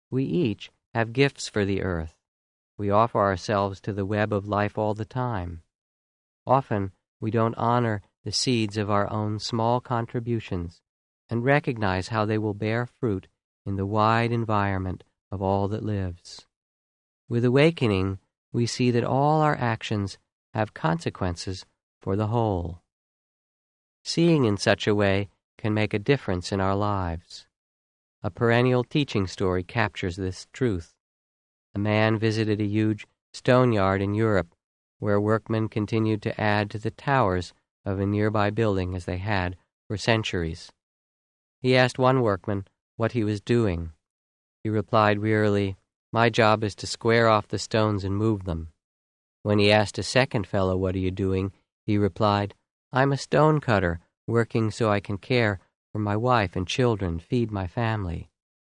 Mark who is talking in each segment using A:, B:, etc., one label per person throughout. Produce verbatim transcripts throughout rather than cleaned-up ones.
A: We each have gifts for the earth. We offer ourselves to the web of life all the time. Often we don't honor the seeds of our own small contributions and recognize how they will bear fruit in the wide environment of all that lives. With awakening, we see that all our actions have consequences for the whole. Seeing in such a way can make a difference in our lives. A perennial teaching story captures this truth. A man visited a huge stone yard in Europe where workmen continued to add to the towers of a nearby building as they had for centuries. He asked one workman what he was doing. He replied wearily, "My job is to square off the stones and move them." When he asked a second fellow, "What are you doing?" he replied, "I'm a stone cutter, working so I can care for my wife and children, feed my family."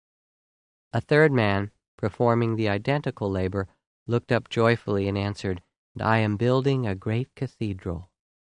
A: A third man, performing the identical labor, looked up joyfully and answered, "And I am building a great cathedral."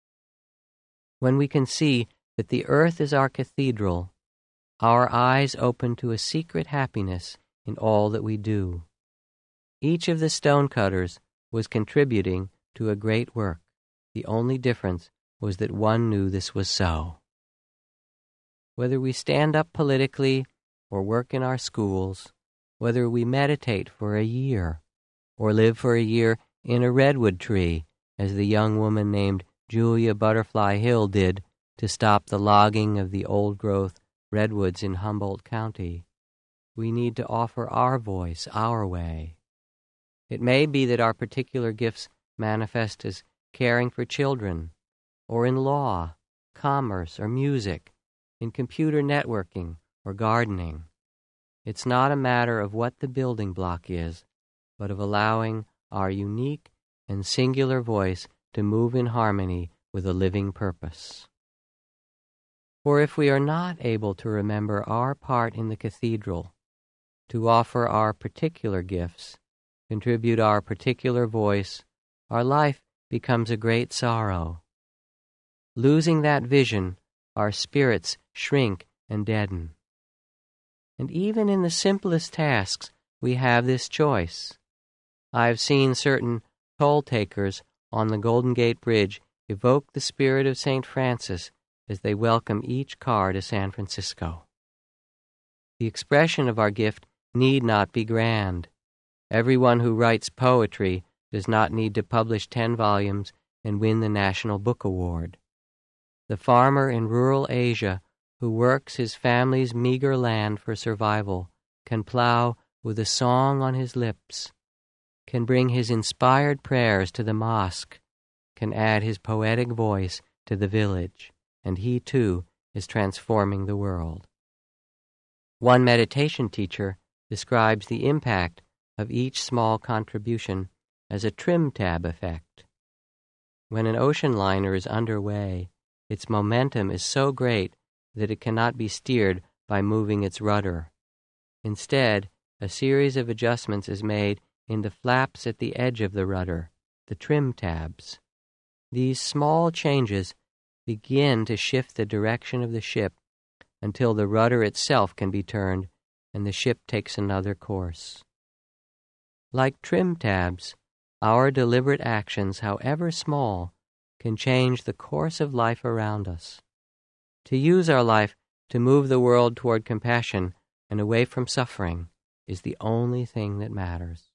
A: When we can see that the earth is our cathedral, our eyes open to a secret happiness in all that we do. Each of the stonecutters was contributing to a great work. The only difference was that one knew this was so. Whether we stand up politically or work in our schools, whether we meditate for a year or live for a year in a redwood tree, as the young woman named Julia Butterfly Hill did to stop the logging of the old-growth redwoods in Humboldt County, we need to offer our voice our way. It may be that our particular gifts manifest as caring for children, or in law, commerce, or music, in computer networking, or gardening. It's not a matter of what the building block is, but of allowing our unique and singular voice to move in harmony with a living purpose. For if we are not able to remember our part in the cathedral, to offer our particular gifts, contribute our particular voice, our life becomes a great sorrow. Losing that vision, our spirits shrink and deaden. And even in the simplest tasks, we have this choice. I have seen certain toll-takers on the Golden Gate Bridge evoke the spirit of Saint Francis as they welcome each car to San Francisco. The expression of our gift need not be grand. Everyone who writes poetry does not need to publish ten volumes and win the National Book Award. The farmer in rural Asia who works his family's meager land for survival can plow with a song on his lips, can bring his inspired prayers to the mosque, can add his poetic voice to the village, and he too is transforming the world. One meditation teacher describes the impact of each small contribution as a trim tab effect. When an ocean liner is underway, its momentum is so great that it cannot be steered by moving its rudder. Instead, a series of adjustments is made in the flaps at the edge of the rudder, the trim tabs. These small changes begin to shift the direction of the ship until the rudder itself can be turned and the ship takes another course. Like trim tabs, our deliberate actions, however small, can change the course of life around us. To use our life to move the world toward compassion and away from suffering is the only thing that matters.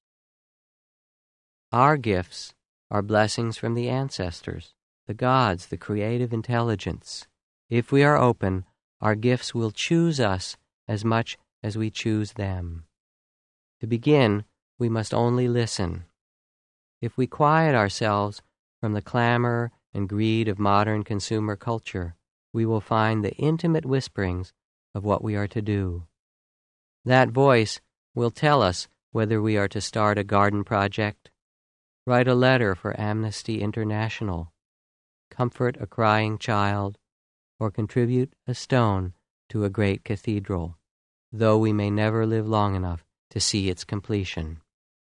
A: Our gifts are blessings from the ancestors, the gods, the creative intelligence. If we are open, our gifts will choose us as much as we choose them. To begin, we must only listen. If we quiet ourselves from the clamor and greed of modern consumer culture, we will find the intimate whisperings of what we are to do. That voice will tell us whether we are to start a garden project, write a letter for Amnesty International, comfort a crying child, or contribute a stone to a great cathedral, though we may never live long enough to see its completion.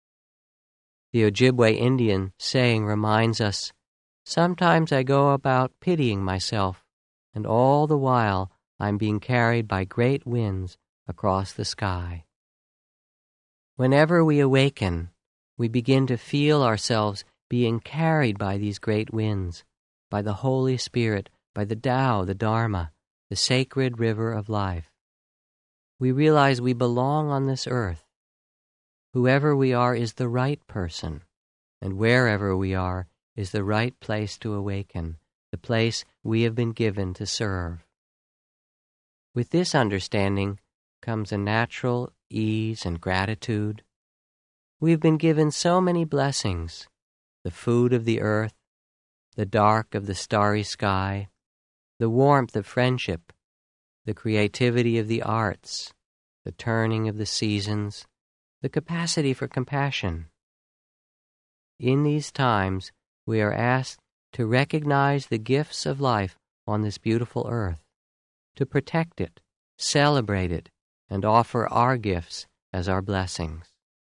A: The Ojibwe Indian saying reminds us, "Sometimes I go about pitying myself, and all the while I'm being carried by great winds across the sky." Whenever we awaken, we begin to feel ourselves being carried by these great winds, by the Holy Spirit, by the Tao, the Dharma, the sacred river of life. We realize we belong on this earth. Whoever we are is the right person, and wherever we are is the right place to awaken, the place we have been given to serve. With this understanding comes a natural ease and gratitude. We have been given so many blessings, the food of the earth, the dark of the starry sky, the warmth of friendship, the creativity of the arts, the turning of the seasons, the capacity for compassion. In these times, we are asked to recognize the gifts of life on this beautiful earth, to protect it, celebrate it, and offer our gifts as our blessings.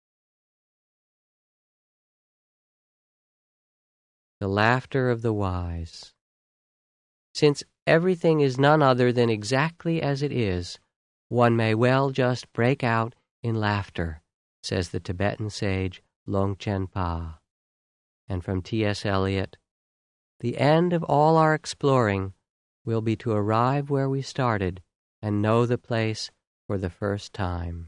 A: The laughter of the wise. Since everything is none other than exactly as it is, one may well just break out in laughter, says the Tibetan sage Longchen Pa. And from T S Eliot, the end of all our exploring will be to arrive where we started and know the place for the first time.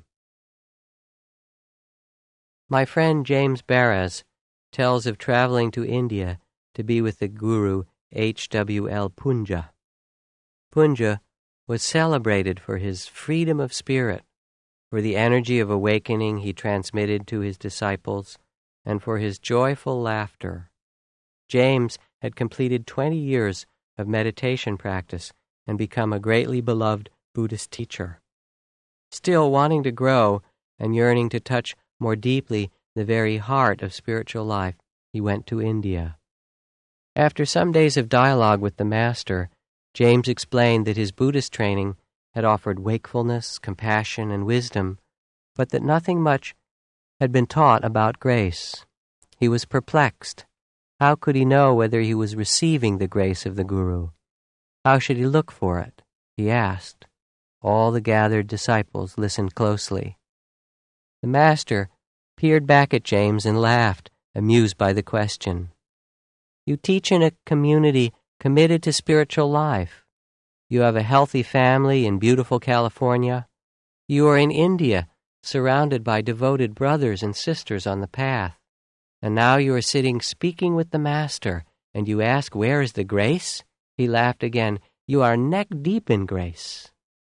A: My friend James Barras tells of traveling to India to be with the Guru H W L Punja. Punja was celebrated for his freedom of spirit, for the energy of awakening he transmitted to his disciples, and for his joyful laughter. James had completed twenty years of meditation practice and become a greatly beloved Buddhist teacher. Still wanting to grow and yearning to touch more deeply the very heart of spiritual life, he went to India. After some days of dialogue with the Master, James explained that his Buddhist training had offered wakefulness, compassion, and wisdom, but that nothing much had been taught about grace. He was perplexed. How could he know whether he was receiving the grace of the Guru? How should he look for it? He asked. All the gathered disciples listened closely. The Master peered back at James and laughed, amused by the question. You teach in a community committed to spiritual life. You have a healthy family in beautiful California. You are in India, surrounded by devoted brothers and sisters on the path. And now you are sitting speaking with the Master, and you ask, where is the grace? He laughed again. You are neck deep in grace.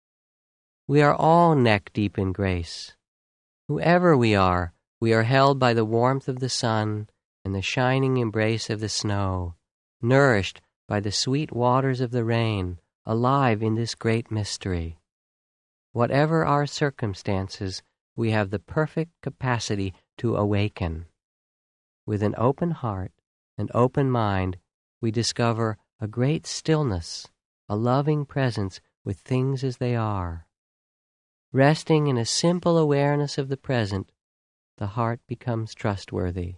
A: We are all neck deep in grace. Whoever we are, we are held by the warmth of the sun and the shining embrace of the snow, nourished by the sweet waters of the rain, alive in this great mystery. Whatever our circumstances, we have the perfect capacity to awaken. With an open heart and open mind, we discover a great stillness, a loving presence with things as they are. Resting in a simple awareness of the present, the heart becomes trustworthy.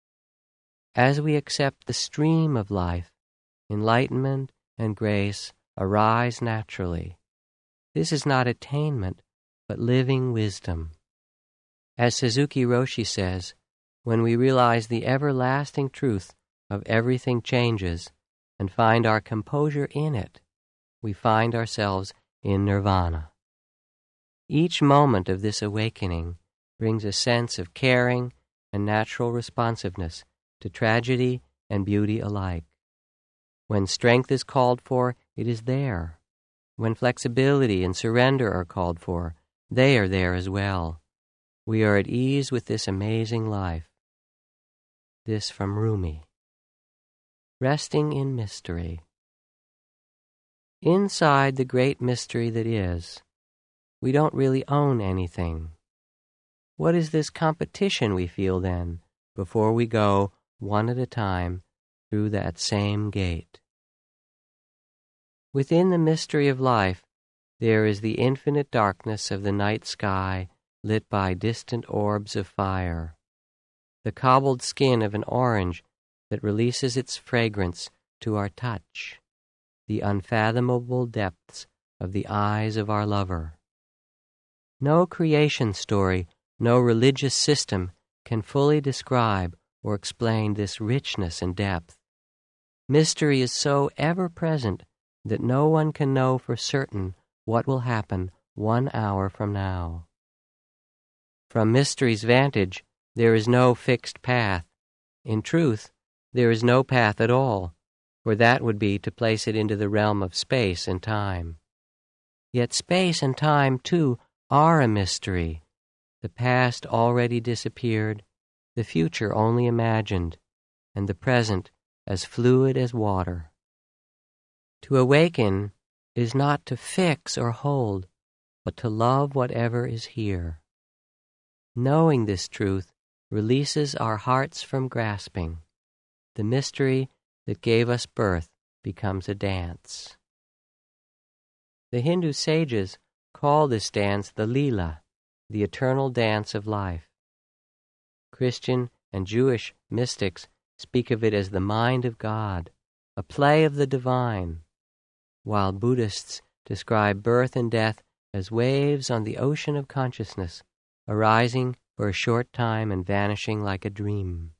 A: As we accept the stream of life, enlightenment and grace arise naturally. This is not attainment, but living wisdom. As Suzuki Roshi says, when we realize the everlasting truth of everything changes and find our composure in it, we find ourselves in nirvana. Each moment of this awakening brings a sense of caring and natural responsiveness to tragedy and beauty alike. When strength is called for, it is there. When flexibility and surrender are called for, they are there as well. We are at ease with this amazing life. This from Rumi. Resting in mystery. Inside the great mystery that is, we don't really own anything. What is this competition we feel then, before we go, one at a time, through that same gate? Within the mystery of life, there is the infinite darkness of the night sky lit by distant orbs of fire, the cobbled skin of an orange that releases its fragrance to our touch, the unfathomable depths of the eyes of our lover. No creation story No religious system can fully describe or explain this richness and depth. Mystery is so ever-present that no one can know for certain what will happen one hour from now. From mystery's vantage, there is no fixed path. In truth, there is no path at all, for that would be to place it into the realm of space and time. Yet space and time, too, are a mystery. The past already disappeared, the future only imagined, and the present as fluid as water. To awaken is not to fix or hold, but to love whatever is here. Knowing this truth releases our hearts from grasping. The mystery that gave us birth becomes a dance. The Hindu sages call this dance the Leela, the eternal dance of life. Christian and Jewish mystics speak of it as the mind of God, a play of the divine, while Buddhists describe birth and death as waves on the ocean of consciousness, arising for a short time and vanishing like a dream.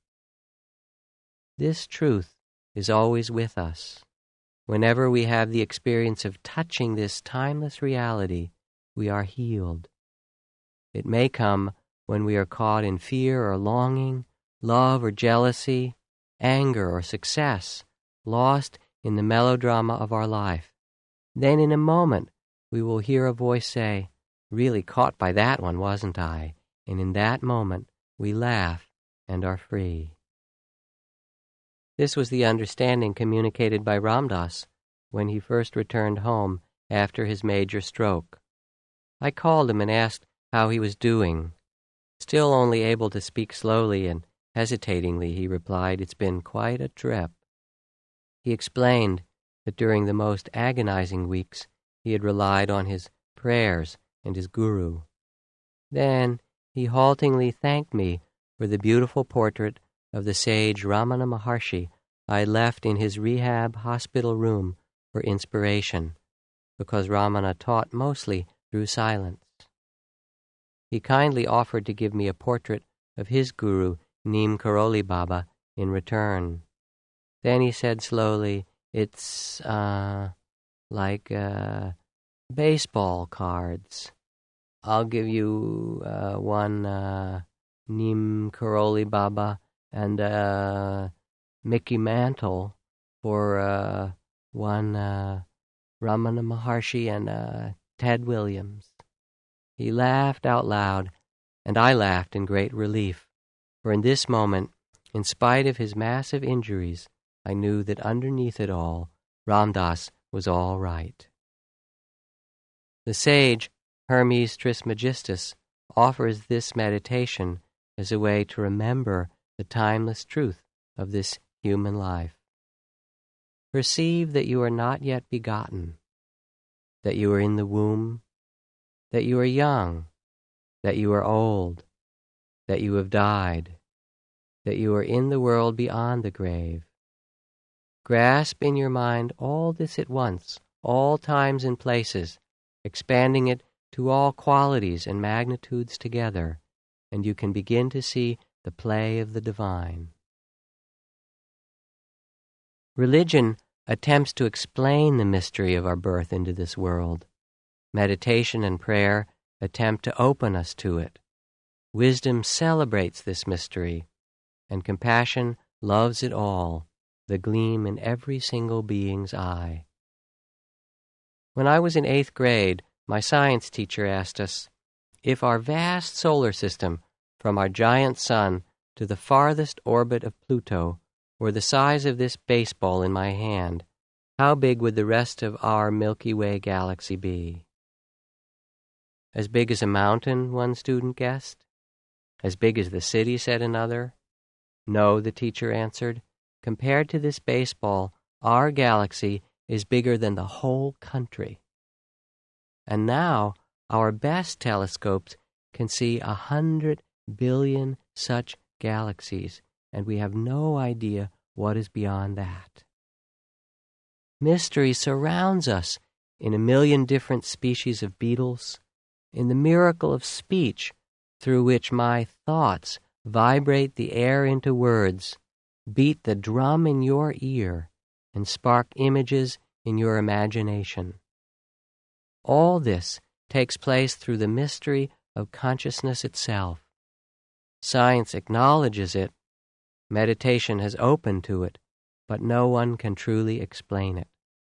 A: This truth is always with us. Whenever we have the experience of touching this timeless reality, we are healed. It may come when we are caught in fear or longing, love or jealousy, anger or success, lost in the melodrama of our life. Then in a moment we will hear a voice say, "Really caught by that one, wasn't I?" And in that moment we laugh and are free. This was the understanding communicated by Ram Dass when he first returned home after his major stroke. I called him and asked how he was doing. Still only able to speak slowly and hesitatingly, he replied, "It's been quite a trip." He explained that during the most agonizing weeks he had relied on his prayers and his guru. Then he haltingly thanked me for the beautiful portrait of the sage Ramana Maharshi I left in his rehab hospital room for inspiration, because Ramana taught mostly through silence. He kindly offered to give me a portrait of his guru, Neem Karoli Baba, in return. Then he said slowly, "It's, uh, like, uh, baseball cards. I'll give you, uh, one, uh, Neem Karoli Baba and, uh, Mickey Mantle for, uh, one, uh, Ramana Maharshi and, uh, Ted Williams." He laughed out loud, and I laughed in great relief, for in this moment, in spite of his massive injuries, I knew that underneath it all, Ram Dass was all right. The sage Hermes Trismegistus offers this meditation as a way to remember the timeless truth of this human life. Perceive that you are not yet begotten, that you are in the womb, that you are young, that you are old, that you have died, that you are in the world beyond the grave. Grasp in your mind all this at once, all times and places, expanding it to all qualities and magnitudes together, and you can begin to see the play of the divine. Religion attempts to explain the mystery of our birth into this world. Meditation and prayer attempt to open us to it. Wisdom celebrates this mystery, and compassion loves it all, the gleam in every single being's eye. When I was in eighth grade, my science teacher asked us, if our vast solar system, from our giant sun to the farthest orbit of Pluto, were the size of this baseball in my hand, how big would the rest of our Milky Way galaxy be? As big as a mountain, one student guessed. As big as the city, said another. No, the teacher answered. Compared to this baseball, our galaxy is bigger than the whole country. And now our best telescopes can see a hundred billion such galaxies, and we have no idea what is beyond that. Mystery surrounds us in a million different species of beetles, in the miracle of speech, through which my thoughts vibrate the air into words, beat the drum in your ear, and spark images in your imagination. All this takes place through the mystery of consciousness itself. Science acknowledges it, meditation has opened to it, but no one can truly explain it.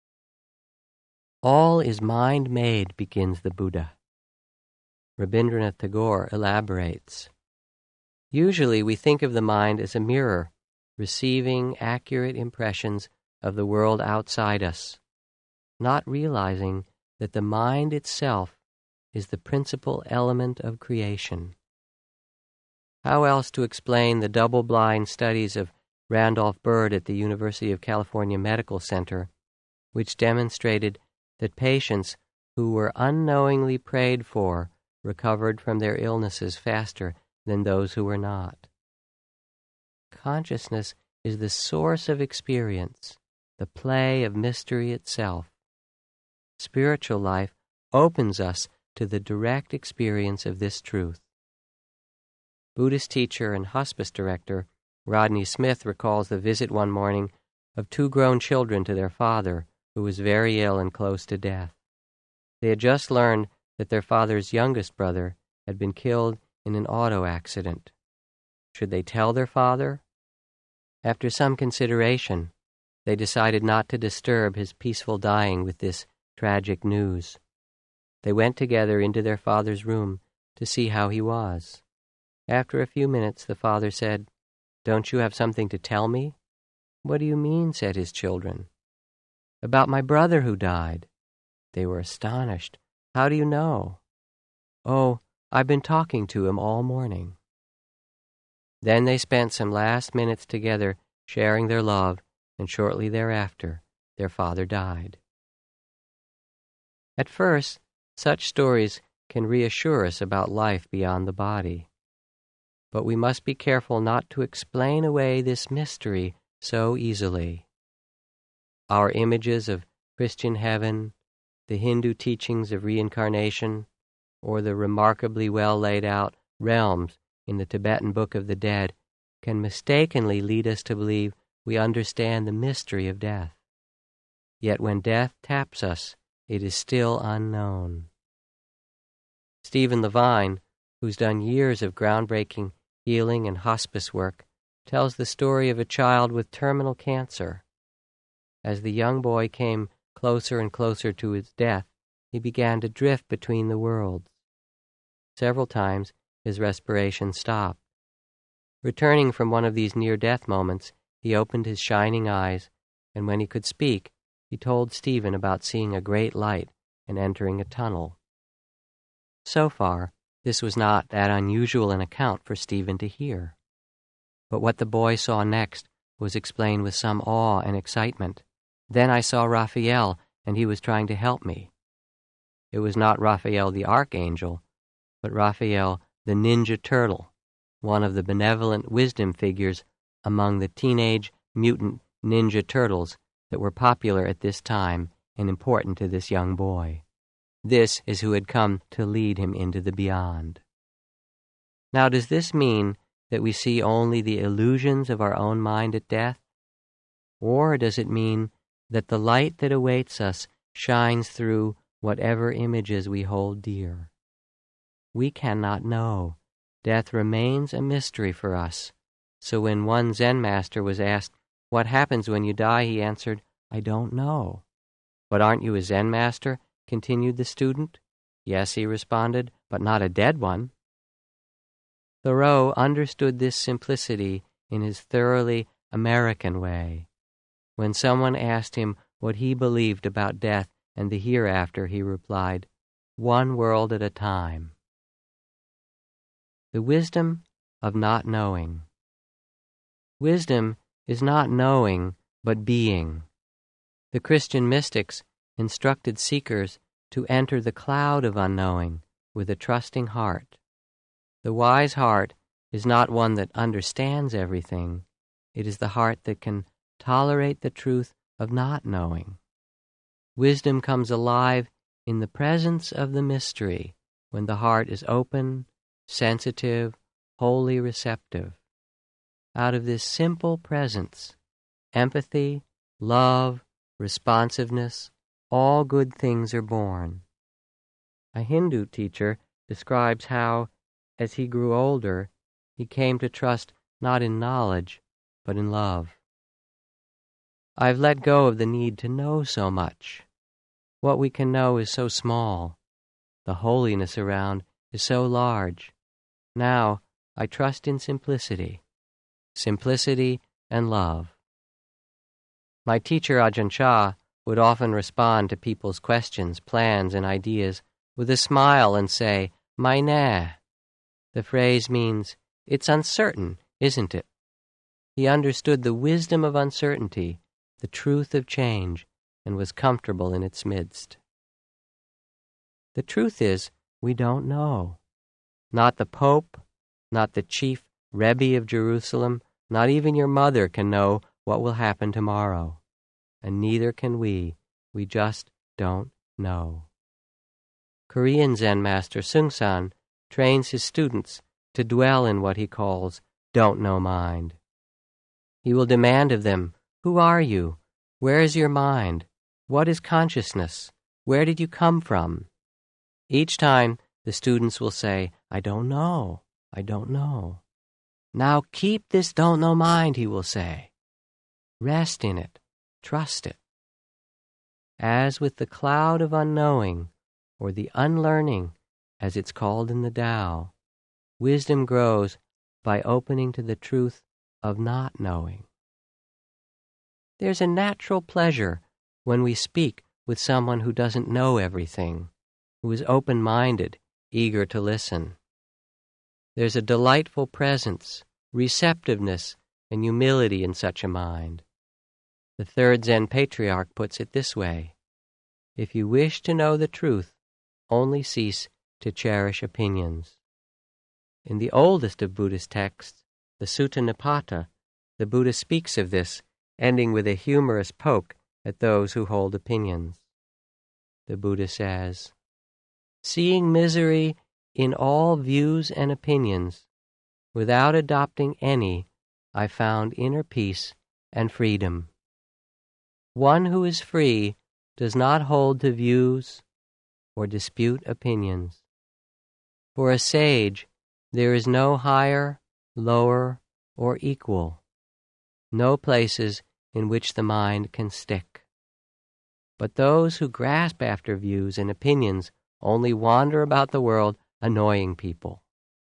A: All is mind-made, begins the Buddha. Rabindranath Tagore elaborates. Usually we think of the mind as a mirror, receiving accurate impressions of the world outside us, not realizing that the mind itself is the principal element of creation. How else to explain the double-blind studies of Randolph Bird at the University of California Medical Center, which demonstrated that patients who were unknowingly prayed for recovered from their illnesses faster than those who were not? Consciousness is the source of experience, the play of mystery itself. Spiritual life opens us to the direct experience of this truth. Buddhist teacher and hospice director Rodney Smith recalls the visit one morning of two grown children to their father, who was very ill and close to death. They had just learned that their father's youngest brother had been killed in an auto accident. Should they tell their father? After some consideration, they decided not to disturb his peaceful dying with this tragic news. They went together into their father's room to see how he was. After a few minutes, the father said, "Don't you have something to tell me?" "What do you mean?" said his children. "About my brother who died." They were astonished. "How do you know?" "Oh, I've been talking to him all morning." Then they spent some last minutes together sharing their love, and shortly thereafter, their father died. At first, such stories can reassure us about life beyond the body. But we must be careful not to explain away this mystery so easily. Our images of Christian heaven, the Hindu teachings of reincarnation, or the remarkably well laid out realms in the Tibetan Book of the Dead can mistakenly lead us to believe we understand the mystery of death. Yet when death taps us, it is still unknown. Stephen Levine, who's done years of groundbreaking healing and hospice work, tells the story of a child with terminal cancer. As the young boy came closer and closer to his death, he began to drift between the worlds. Several times his respiration stopped. Returning from one of these near-death moments, he opened his shining eyes, and when he could speak, he told Stephen about seeing a great light and entering a tunnel. So far, this was not that unusual an account for Stephen to hear. But what the boy saw next was explained with some awe and excitement. "Then I saw Raphael, and he was trying to help me." It was not Raphael the Archangel, but Raphael the Ninja Turtle, one of the benevolent wisdom figures among the teenage mutant Ninja Turtles that were popular at this time and important to this young boy. This is who had come to lead him into the beyond. Now, does this mean that we see only the illusions of our own mind at death? Or does it mean that the light that awaits us shines through whatever images we hold dear? We cannot know. Death remains a mystery for us. So when one Zen master was asked, "What happens when you die?" he answered, "I don't know." "But aren't you a Zen master?" continued the student. "Yes," he responded, "but not a dead one." Thoreau understood this simplicity in his thoroughly American way. When someone asked him what he believed about death and the hereafter, he replied, "One world at a time." The wisdom of not knowing. Wisdom is not knowing, but being. The Christian mystics instructed seekers to enter the cloud of unknowing with a trusting heart. The wise heart is not one that understands everything. It is the heart that can tolerate the truth of not knowing. Wisdom comes alive in the presence of the mystery when the heart is open sensitive, wholly receptive. Out of this simple presence, empathy, love, responsiveness, all good things are born. A Hindu teacher describes how, as he grew older, he came to trust not in knowledge, but in love. I've let go of the need to know so much. What we can know is so small. The holiness around is so large. Now I trust in simplicity, simplicity and love. My teacher Ajahn Chah would often respond to people's questions, plans, and ideas with a smile and say, "My nah." The phrase means, "It's uncertain, isn't it?" He understood the wisdom of uncertainty, the truth of change, and was comfortable in its midst. The truth is, we don't know. Not the Pope, not the chief Rebbe of Jerusalem, not even your mother can know what will happen tomorrow. And neither can we. We just don't know. Korean Zen master Seung-san trains his students to dwell in what he calls don't-know mind. He will demand of them, who are you? Where is your mind? What is consciousness? Where did you come from? Each time the students will say, I don't know, I don't know. Now keep this don't-know mind, he will say. Rest in it, trust it. As with the cloud of unknowing, or the unlearning, as it's called in the Tao, wisdom grows by opening to the truth of not knowing. There's a natural pleasure when we speak with someone who doesn't know everything, who is open-minded, eager to listen. There's a delightful presence, receptiveness, and humility in such a mind. The third Zen patriarch puts it this way: if you wish to know the truth, only cease to cherish opinions. In the oldest of Buddhist texts, the Sutta Nipata, the Buddha speaks of this, ending with a humorous poke at those who hold opinions. The Buddha says, seeing misery in all views and opinions, without adopting any, I found inner peace and freedom. One who is free does not hold to views or dispute opinions. For a sage, there is no higher, lower, or equal, no places in which the mind can stick. But those who grasp after views and opinions only wander about the world annoying people.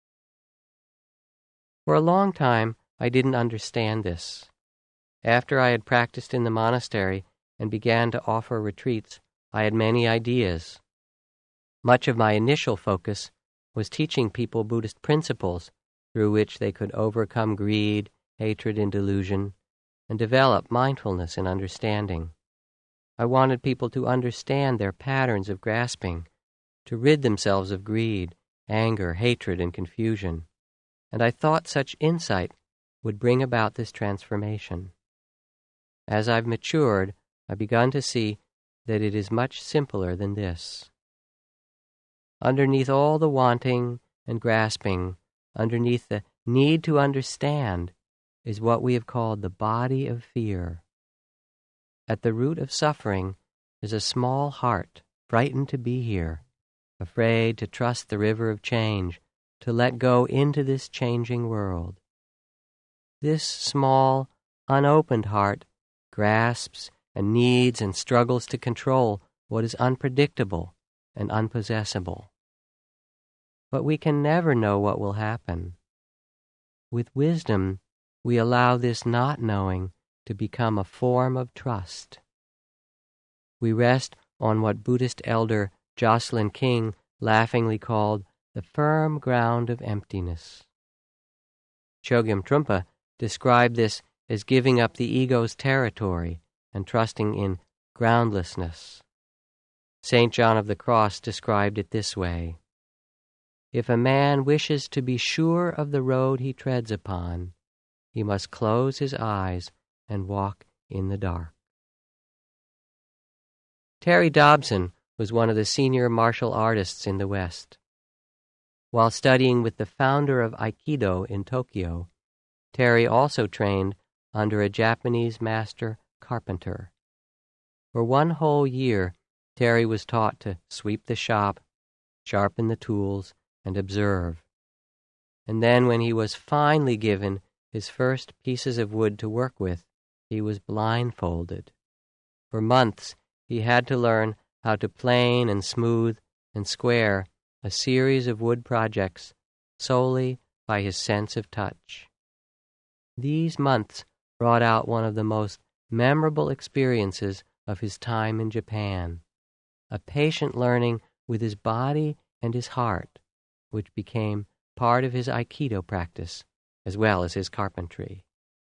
A: For a long time, I didn't understand this. After I had practiced in the monastery and began to offer retreats, I had many ideas. Much of my initial focus was teaching people Buddhist principles through which they could overcome greed, hatred, and delusion, and develop mindfulness and understanding. I wanted people to understand their patterns of grasping, to rid themselves of greed, anger, hatred, and confusion, and I thought such insight would bring about this transformation. As I've matured, I've begun to see that it is much simpler than this. Underneath all the wanting and grasping, underneath the need to understand, is what we have called the body of fear. At the root of suffering is a small heart, frightened to be here, afraid to trust the river of change, to let go into this changing world. This small, unopened heart grasps and needs and struggles to control what is unpredictable and unpossessable. But we can never know what will happen. With wisdom, we allow this not knowing to become a form of trust. We rest on what Buddhist elder Jocelyn King laughingly called the firm ground of emptiness. Chogyam Trungpa described this as giving up the ego's territory and trusting in groundlessness. Saint John of the Cross described it this way: if a man wishes to be sure of the road he treads upon, he must close his eyes and walk in the dark. Terry Dobson was one of the senior martial artists in the West. While studying with the founder of Aikido in Tokyo, Terry also trained under a Japanese master carpenter. For one whole year, Terry was taught to sweep the shop, sharpen the tools, and observe. And then when he was finally given his first pieces of wood to work with, he was blindfolded. For months he had to learn how to plane and smooth and square a series of wood projects solely by his sense of touch. These months brought out one of the most memorable experiences of his time in Japan, a patient learning with his body and his heart, which became part of his Aikido practice as well as his carpentry.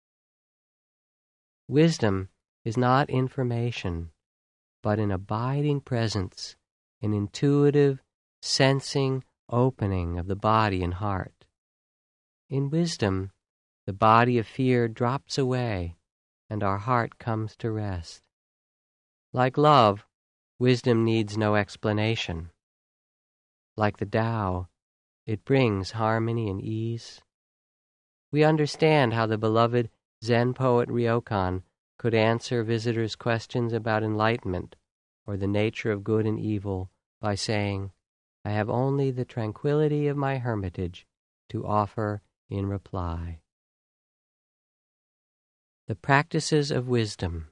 A: Wisdom is not information, but an abiding presence, an intuitive, sensing opening of the body and heart. In wisdom, the body of fear drops away, and our heart comes to rest. Like love, wisdom needs no explanation. Like the Tao, it brings harmony and ease. We understand how the beloved Zen poet Ryokan could answer visitors' questions about enlightenment or the nature of good and evil by saying, "I have only the tranquility of my hermitage to offer in reply." The practices of wisdom.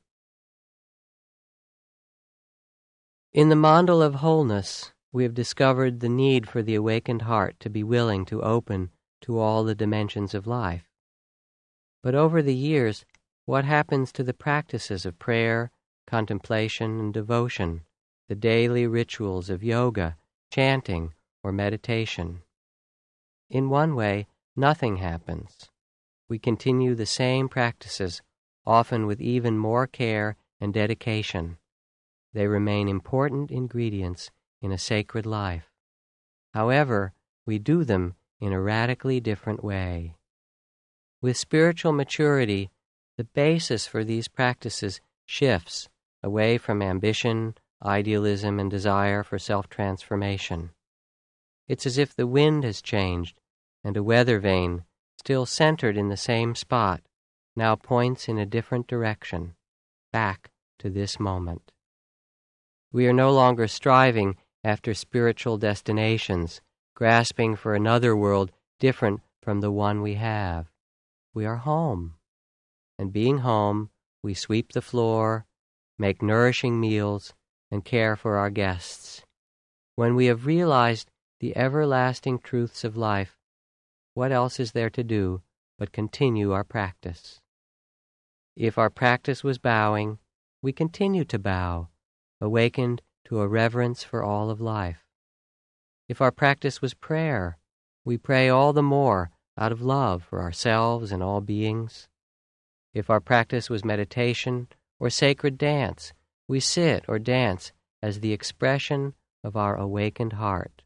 A: In the mandal of wholeness, we have discovered the need for the awakened heart to be willing to open to all the dimensions of life. But over the years, what happens to the practices of prayer, contemplation, and devotion, the daily rituals of yoga, chanting, or meditation? In one way, nothing happens. We continue the same practices, often with even more care and dedication. They remain important ingredients in a sacred life. However, we do them in a radically different way. With spiritual maturity, the basis for these practices shifts away from ambition, idealism, and desire for self-transformation. It's as if the wind has changed, and a weather vane, still centered in the same spot, now points in a different direction, back to this moment. We are no longer striving after spiritual destinations, grasping for another world different from the one we have. We are home. And being home, we sweep the floor, make nourishing meals, and care for our guests. When we have realized the everlasting truths of life, what else is there to do but continue our practice? If our practice was bowing, we continue to bow, awakened to a reverence for all of life. If our practice was prayer, we pray all the more out of love for ourselves and all beings. If our practice was meditation or sacred dance, we sit or dance as the expression of our awakened heart.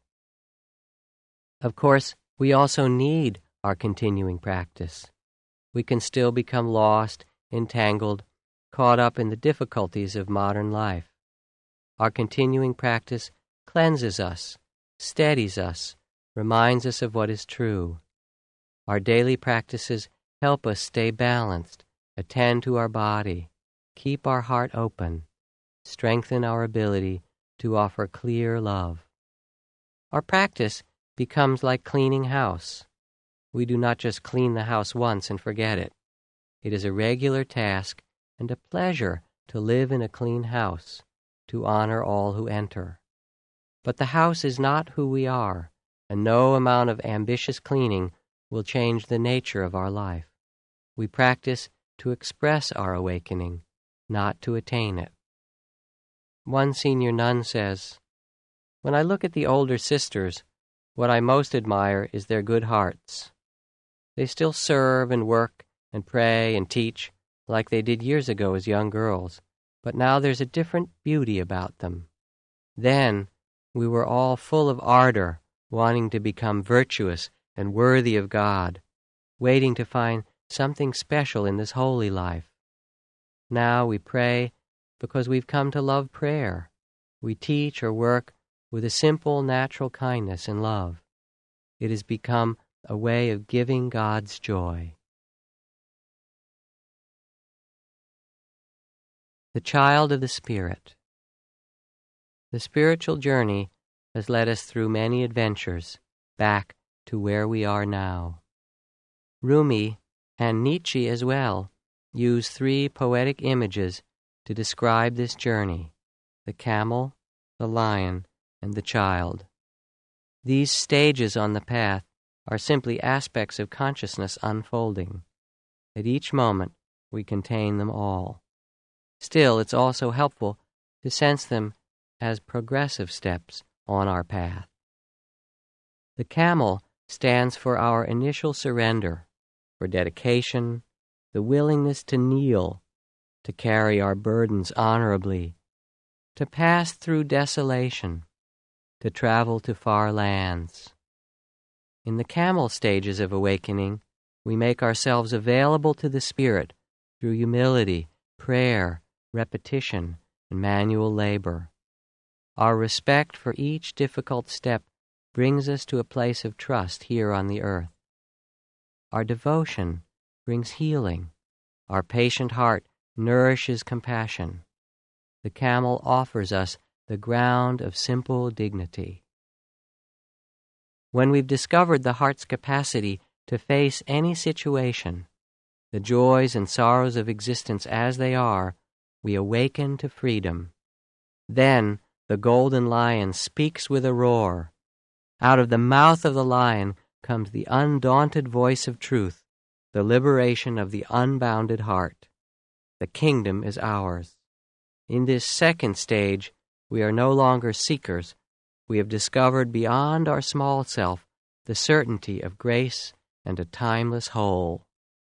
A: Of course, we also need our continuing practice. We can still become lost, entangled, caught up in the difficulties of modern life. Our continuing practice cleanses us, steadies us, reminds us of what is true. Our daily practices help us stay balanced, attend to our body, keep our heart open, strengthen our ability to offer clear love. Our practice becomes like cleaning house. We do not just clean the house once and forget it. It is a regular task and a pleasure to live in a clean house, to honor all who enter. But the house is not who we are, and no amount of ambitious cleaning will change the nature of our life. We practice to express our awakening, not to attain it. One senior nun says, "When I look at the older sisters, what I most admire is their good hearts. They still serve and work and pray and teach like they did years ago as young girls, but now there's a different beauty about them. Then we were all full of ardor, wanting to become virtuous and worthy of God, waiting to find something special in this holy life. Now we pray because we've come to love prayer. We teach or work with a simple, natural kindness and love. It has become a way of giving God's joy. The child of the Spirit. The spiritual journey has led us through many adventures back to where we are now. Rumi, and Nietzsche as well, use three poetic images to describe this journey: the camel, the lion, and the child. These stages on the path are simply aspects of consciousness unfolding. At each moment, we contain them all. Still, it's also helpful to sense them as progressive steps on our path. The camel stands for our initial surrender, for dedication, the willingness to kneel, to carry our burdens honorably, to pass through desolation, to travel to far lands. In the camel stages of awakening, we make ourselves available to the Spirit through humility, prayer, repetition, and manual labor. Our respect for each difficult step brings us to a place of trust here on the earth. Our devotion brings healing. Our patient heart nourishes compassion. The camel offers us the ground of simple dignity. When we've discovered the heart's capacity to face any situation, the joys and sorrows of existence as they are, we awaken to freedom. Then the golden lion speaks with a roar. Out of the mouth of the lion comes the undaunted voice of truth, the liberation of the unbounded heart. The kingdom is ours. In this second stage, we are no longer seekers. We have discovered beyond our small self the certainty of grace and a timeless whole.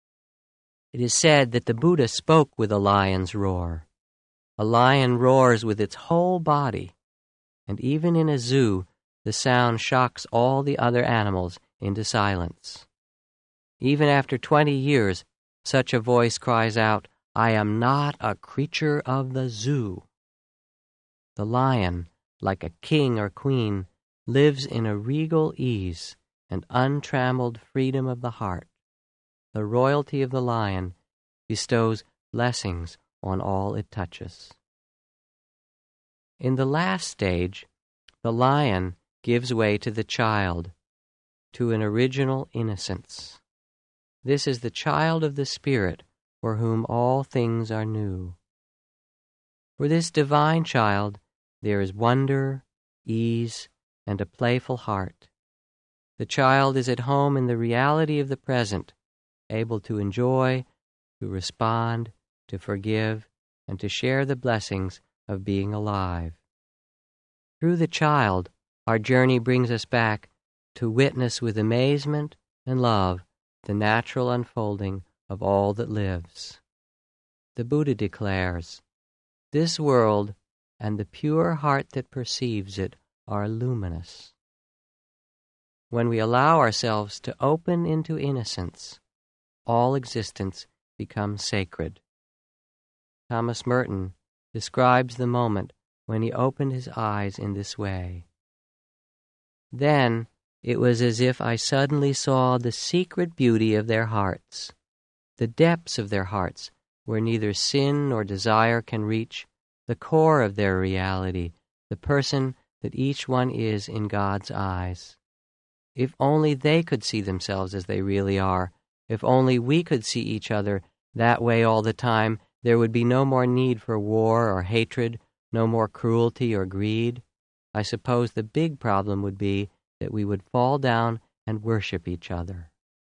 A: It is said that the Buddha spoke with a lion's roar. A lion roars with its whole body, and even in a zoo, the sound shocks all the other animals into silence. Even after twenty years, such a voice cries out, "I am not a creature of the zoo." The lion, like a king or queen, lives in a regal ease and untrammeled freedom of the heart. The royalty of the lion bestows blessings on all it touches. In the last stage, the lion gives way to the child, to an original innocence. This is the child of the Spirit for whom all things are new. For this divine child, there is wonder, ease, and a playful heart. The child is at home in the reality of the present, able to enjoy, to respond, to forgive, and to share the blessings of being alive. Through the child, our journey brings us back to witness with amazement and love the natural unfolding of all that lives. The Buddha declares, "This world and the pure heart that perceives it are luminous." When we allow ourselves to open into innocence, all existence becomes sacred. Thomas Merton describes the moment when he opened his eyes in this way. "Then it was as if I suddenly saw the secret beauty of their hearts, the depths of their hearts where neither sin nor desire can reach, the core of their reality, the person that each one is in God's eyes. If only they could see themselves as they really are, if only we could see each other that way all the time, there would be no more need for war or hatred, no more cruelty or greed. I suppose the big problem would be that we would fall down and worship each other."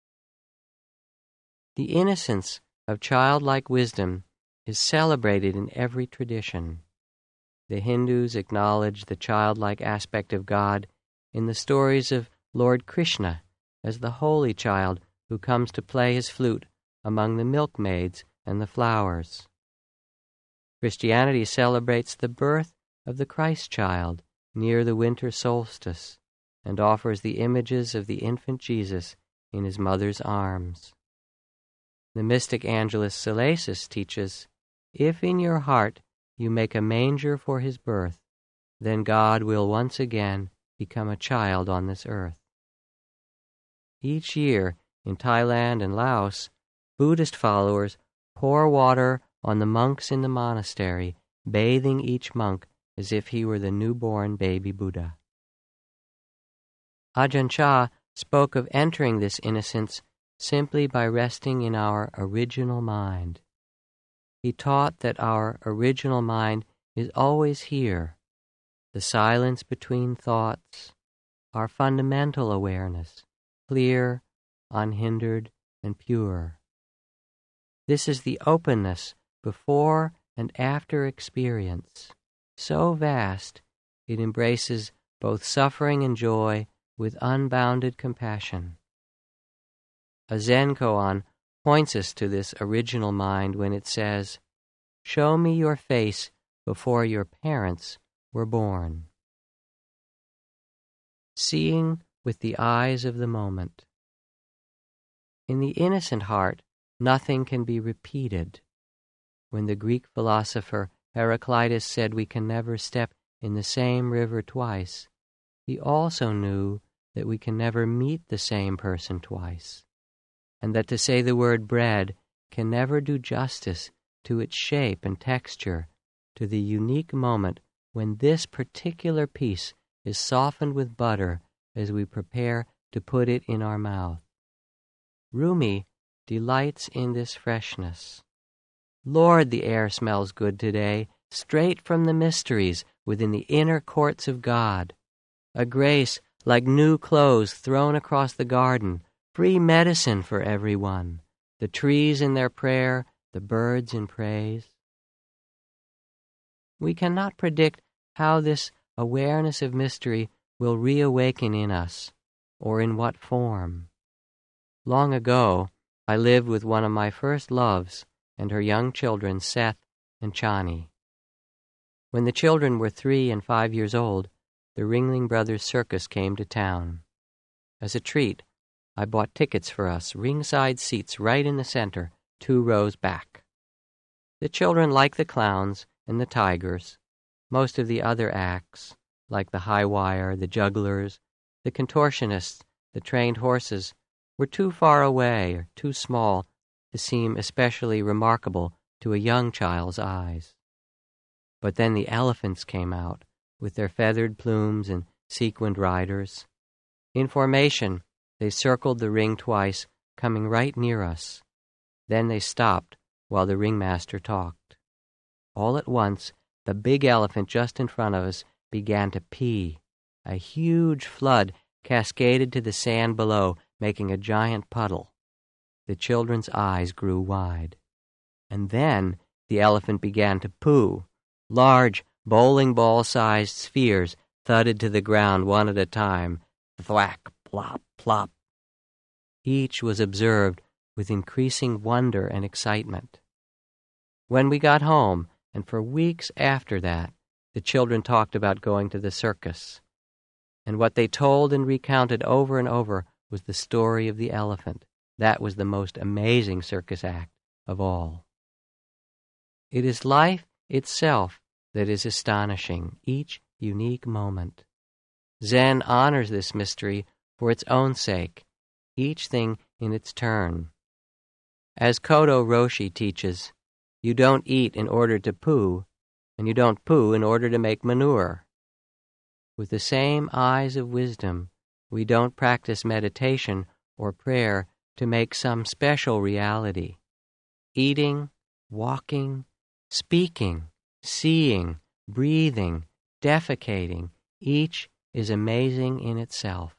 A: The innocence of childlike wisdom is celebrated in every tradition. The Hindus acknowledge the childlike aspect of God in the stories of Lord Krishna as the holy child who comes to play his flute among the milkmaids and the flowers. Christianity celebrates the birth of the Christ child near the winter solstice and offers the images of the infant Jesus in his mother's arms. The mystic Angelus Silesius teaches, "If in your heart you make a manger for his birth, then God will once again become a child on this earth." Each year, in Thailand and Laos, Buddhist followers pour water on the monks in the monastery, bathing each monk as if he were the newborn baby Buddha. Ajahn Chah spoke of entering this innocence simply by resting in our original mind. He taught that our original mind is always here, the silence between thoughts, our fundamental awareness, clear, unhindered, and pure. This is the openness before and after experience, so vast it embraces both suffering and joy with unbounded compassion. A Zen koan points us to this original mind when it says, "Show me your face before your parents were born." Seeing with the eyes of the moment. In the innocent heart, nothing can be repeated. When the Greek philosopher Heraclitus said we can never step in the same river twice, he also knew that we can never meet the same person twice, and that to say the word bread can never do justice to its shape and texture, to the unique moment when this particular piece is softened with butter as we prepare to put it in our mouth. Rumi delights in this freshness. Lord, the air smells good today, straight from the mysteries within the inner courts of God. A grace like new clothes thrown across the garden, free medicine for everyone, the trees in their prayer, the birds in praise. We cannot predict how this awareness of mystery will reawaken in us, or in what form. Long ago, I lived with one of my first loves and her young children, Seth and Chani. When the children were three and five years old, the Ringling Brothers Circus came to town. As a treat, I bought tickets for us, ringside seats right in the center, two rows back. The children liked the clowns and the tigers. Most of the other acts, like the high wire, the jugglers, the contortionists, the trained horses, were too far away or too small to seem especially remarkable to a young child's eyes. But then the elephants came out, with their feathered plumes and sequined riders. In formation, they circled the ring twice, coming right near us. Then they stopped while the ringmaster talked. All at once, the big elephant just in front of us began to pee. A huge flood cascaded to the sand below, making a giant puddle. The children's eyes grew wide. And then the elephant began to poo. Large, bowling ball-sized spheres thudded to the ground one at a time. Thwack, plop, plop. Each was observed with increasing wonder and excitement. When we got home, and for weeks after that, the children talked about going to the circus. And what they told and recounted over and over was the story of the elephant. That was the most amazing circus act of all. It is life itself that is astonishing, each unique moment. Zen honors this mystery for its own sake, each thing in its turn. As Kodo Roshi teaches, you don't eat in order to poo, and you don't poo in order to make manure. With the same eyes of wisdom, we don't practice meditation or prayer to make some special reality. Eating, walking, speaking, seeing, breathing, defecating, each is amazing in itself.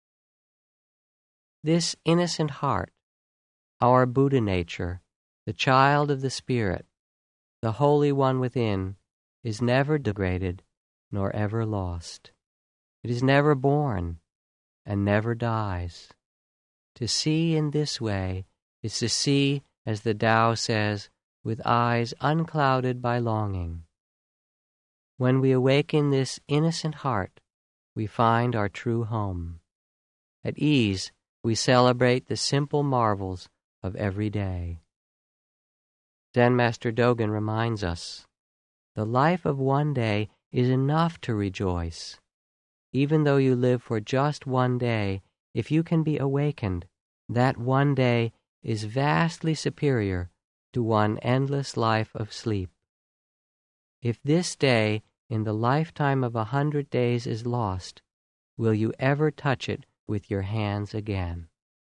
A: This innocent heart, our Buddha nature, the child of the Spirit, the Holy One within, is never degraded nor ever lost. It is never born and never dies. To see in this way is to see, as the Tao says, with eyes unclouded by longing. When we awaken this innocent heart, we find our true home. At ease, we celebrate the simple marvels of every day. Zen Master Dogen reminds us, the life of one day is enough to rejoice. Even though you live for just one day, if you can be awakened, that one day is vastly superior to one endless life of sleep. If this day in the lifetime of a hundred days is lost, will you ever touch it with your hands again?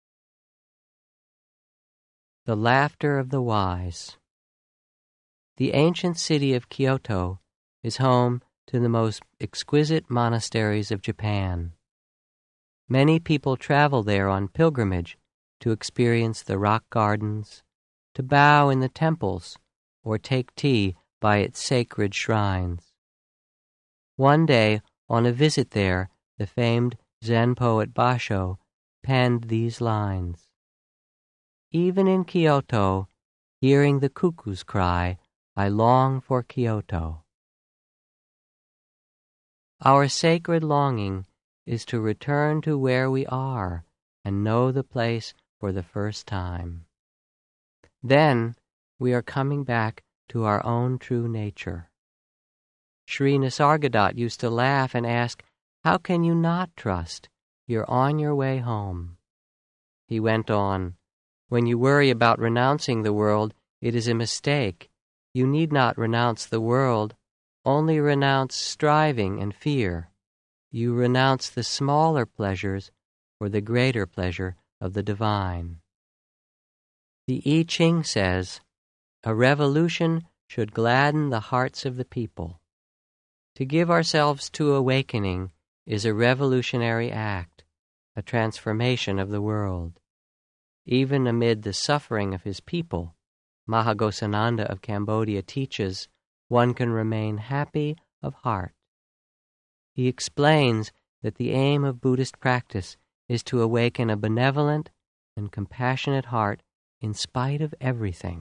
A: The laughter of the wise. The ancient city of Kyoto is home to the most exquisite monasteries of Japan. Many people travel there on pilgrimage to experience the rock gardens, to bow in the temples, or take tea by its sacred shrines. One day, on a visit there, the famed Zen poet Basho penned these lines: "Even in Kyoto, hearing the cuckoo's cry, I long for Kyoto." Our sacred longing is to return to where we are and know the place for the first time. Then we are coming back to our own true nature. Sri Nisargadatta used to laugh and ask, "How can you not trust? You're on your way home." He went on, "When you worry about renouncing the world, it is a mistake. You need not renounce the world, only renounce striving and fear. You renounce the smaller pleasures for the greater pleasure of the divine." The I Ching says, "A revolution should gladden the hearts of the people." To give ourselves to awakening is a revolutionary act, a transformation of the world. Even amid the suffering of his people, Mahaghosananda of Cambodia teaches one can remain happy of heart. He explains that the aim of Buddhist practice is to awaken a benevolent and compassionate heart in spite of everything.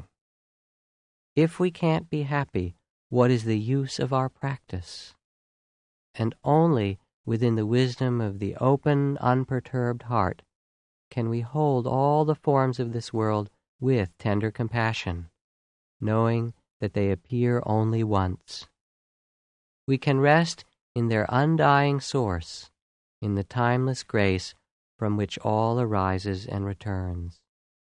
A: If we can't be happy, what is the use of our practice? And only within the wisdom of the open, unperturbed heart can we hold all the forms of this world with tender compassion, knowing that they appear only once. We can rest in their undying source, in the timeless grace from which all arises and returns.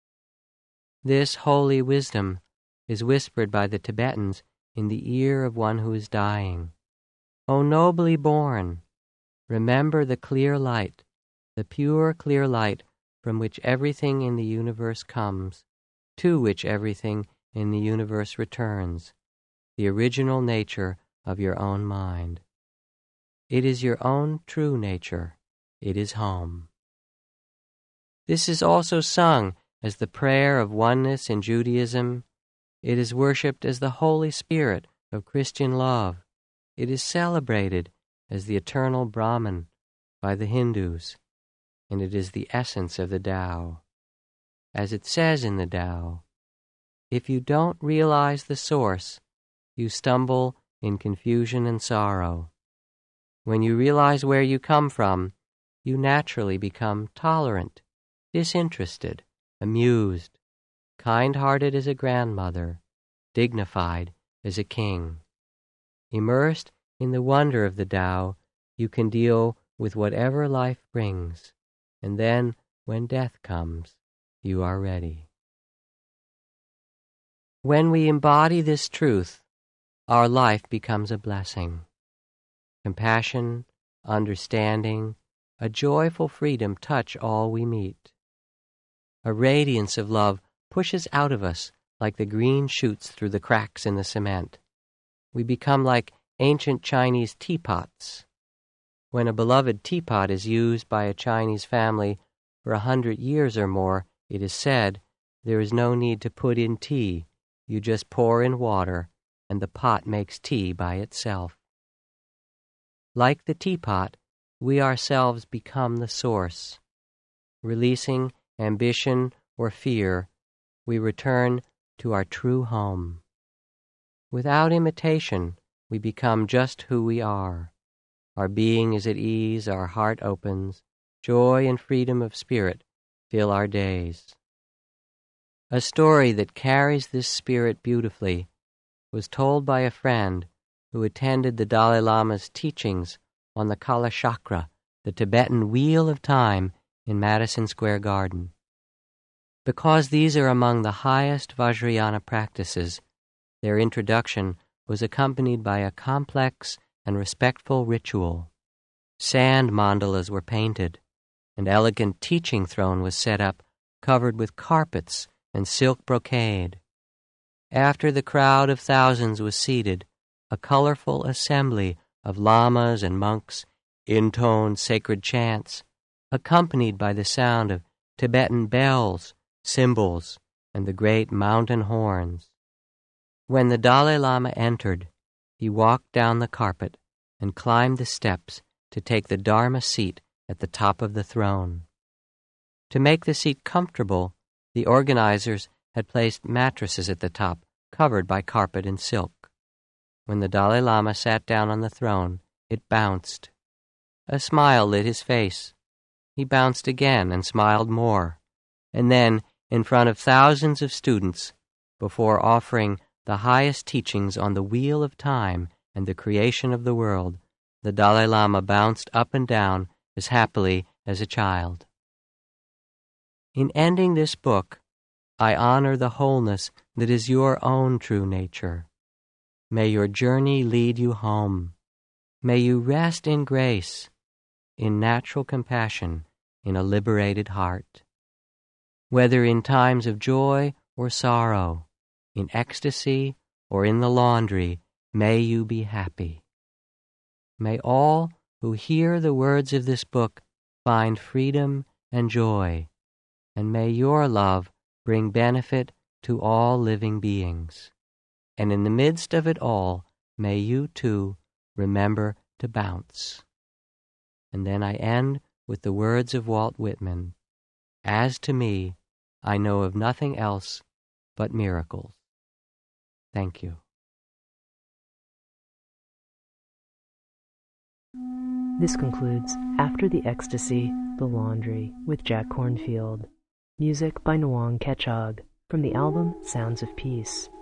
A: This holy wisdom is whispered by the Tibetans in the ear of one who is dying. "O nobly born, remember the clear light, the pure clear light from which everything in the universe comes, to which everything in the universe returns, the original nature of your own mind. It is your own true nature. It is home." This is also sung as the prayer of oneness in Judaism. It is worshipped as the Holy Spirit of Christian love. It is celebrated as the eternal Brahman by the Hindus, and it is the essence of the Tao. As it says in the Tao, if you don't realize the source, you stumble in confusion and sorrow. When you realize where you come from, you naturally become tolerant, disinterested, amused, kind-hearted as a grandmother, dignified as a king. Immersed in the wonder of the Tao, you can deal with whatever life brings, and then, when death comes, you are ready. When we embody this truth, our life becomes a blessing. Compassion, understanding, a joyful freedom touch all we meet. A radiance of love pushes out of us like the green shoots through the cracks in the cement. We become like ancient Chinese teapots. When a beloved teapot is used by a Chinese family for a hundred years or more, it is said, there is no need to put in tea. You just pour in water, and the pot makes tea by itself. Like the teapot, we ourselves become the source. Releasing ambition or fear, we return to our true home. Without imitation, we become just who we are. Our being is at ease, our heart opens, joy and freedom of spirit fill our days. A story that carries this spirit beautifully was told by a friend who attended the Dalai Lama's teachings on the Kalachakra, the Tibetan wheel of time, in Madison Square Garden. Because these are among the highest Vajrayana practices, their introduction was accompanied by a complex and respectful ritual. Sand mandalas were painted. An elegant teaching throne was set up, covered with carpets and silk brocade. After the crowd of thousands was seated, a colorful assembly of lamas and monks intoned sacred chants, accompanied by the sound of Tibetan bells, cymbals, and the great mountain horns. When the Dalai Lama entered, he walked down the carpet and climbed the steps to take the Dharma seat at the top of the throne. To make the seat comfortable, the organizers had placed mattresses at the top, covered by carpet and silk. When the Dalai Lama sat down on the throne, it bounced. A smile lit his face. He bounced again and smiled more. And then, in front of thousands of students, before offering the highest teachings on the wheel of time and the creation of the world, the Dalai Lama bounced up and down as happily as a child. In ending this book, I honor the wholeness that is your own true nature. May your journey lead you home. May you rest in grace, in natural compassion, in a liberated heart. Whether in times of joy or sorrow, in ecstasy or in the laundry, may you be happy. May all who hear the words of this book find freedom and joy, and may your love bring benefit to all living beings. And in the midst of it all, may you too remember to bounce. And then I end with the words of Walt Whitman, "As to me, I know of nothing else but miracles." Thank you.
B: This concludes After the Ecstasy, The Laundry with Jack Kornfield. Music by Nwang Ketchog from the album Sounds of Peace.